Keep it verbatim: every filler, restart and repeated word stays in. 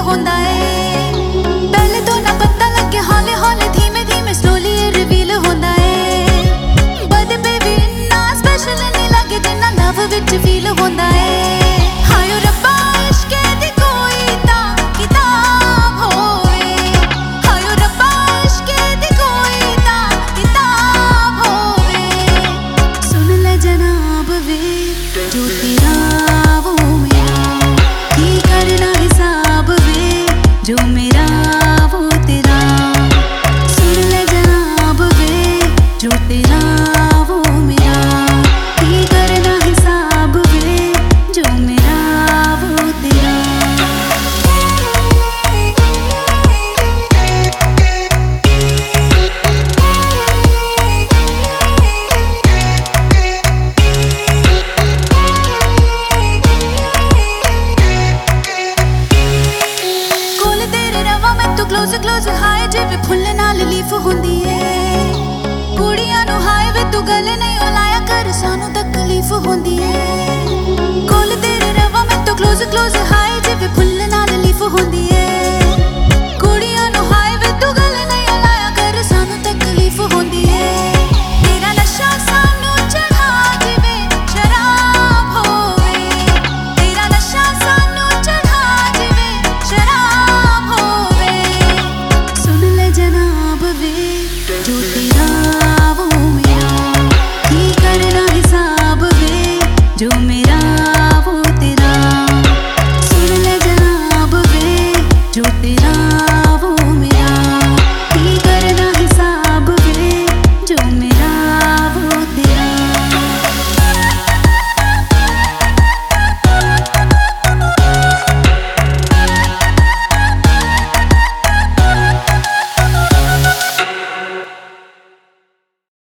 होंदा है। पहले तो ना पता लगे, हौले हौले धीमे धीमे स्लोली रिवील होंदा है। बद पे भी इन्ना स्पेशल नहीं लगे जिन्ना लव विच फील होंदा है। हायो रब्बा इश्के दी कोई तां किताब होए, हायो रब्बा इश्के दी कोई तां किताब होए। सुन ले जनाब वे जो तेरा वो मेरा, की करना हिसाब वे जो मेरा वो तेरा। सुन ले जनाब वे जो तेरा वो मेरा, की करना हिसाब वे जो मेरा वो तेरा। कोल तेरे रवा मैं तू क्लोज क्लोज हाय जिवें फुੱਲ नाल लीफ हुंदी है। कुड़ियां नू हाय वे तू गल नहीं ओ लाया कर, सानू तकलीफ हुंदी है।